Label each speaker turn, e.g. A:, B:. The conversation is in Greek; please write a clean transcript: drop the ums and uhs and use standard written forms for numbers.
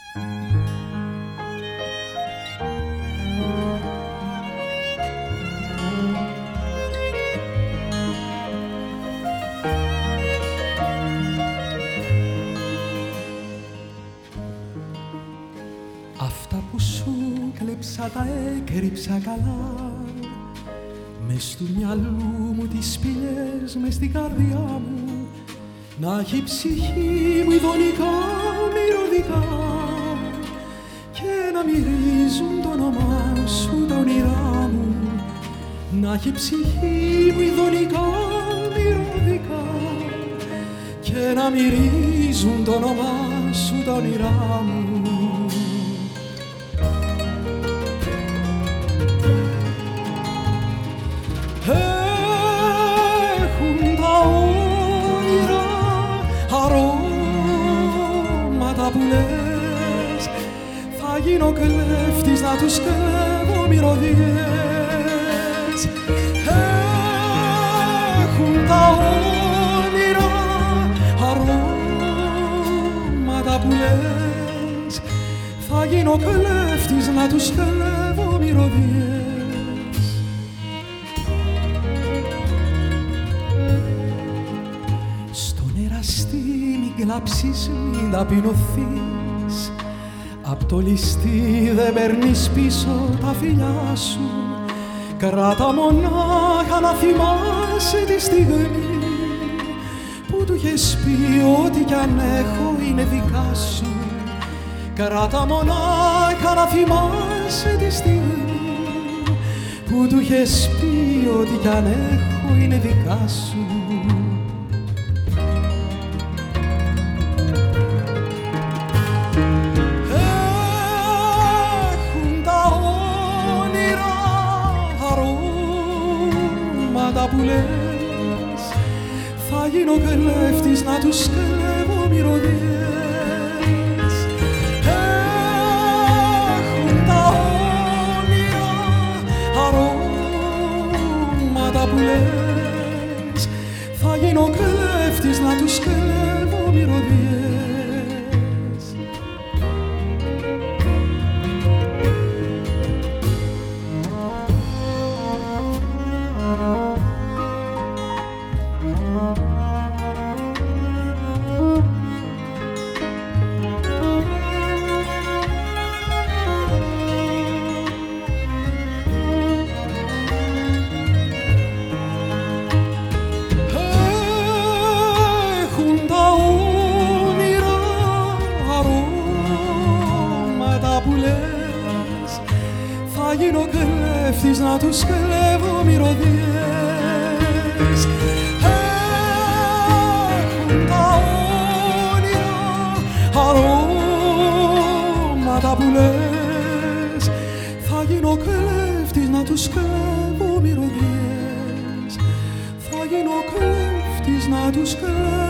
A: Αυτά που σου κλέψα τα έκρυψα καλά, μες του μυαλού μου τις σπηλιές, μες στην καρδιά μου, να έχει ψυχή μου ειδονικά, μυρωδικά, και να μυρίζουν το όνομά σου τα όνειρά μου, να έχει ψυχή μου ειδονικά, μυρωδικά, και να μυρίζουν το όνομά σου τα όνειρά μου. Έχουν τα όνειρα αρώματα που λες, θα γίνω κλέφτης να τους κλέβω μυρωδιές. Έχουν τα όνειρα αρώματα που λες, θα γίνω κλέφτης να τους κλέβω μυρωδιές. Μην κλάψεις, μην ταπεινωθείς, απ' το ληστή δεν παίρνεις πίσω τα φιλιά σου. Κράτα μονάχα να θυμάσαι τη στιγμή που του είχες πει ό,τι κι αν έχω είναι δικά σου. Κράτα μονάχα να θυμάσαι τη στιγμή που του είχες πει ό,τι κι αν έχω είναι δικά σου. Που λες, θα γίνω κλέφτης να τους κλέβω μυρωδιές. Έχουν τα όνειρα αρώματα που λες, θα γίνω κλέφτης να τους κλέβω μυρωδιές. Θα γίνω κλέφτης να τους κλέβω μυρωδιές. Έχουν τα όνειρα αρώματα που λες, θα γίνω κλέφτης να τους κλέβω μυρωδιές. Θα γίνω κλέφτης να τους κλέβω.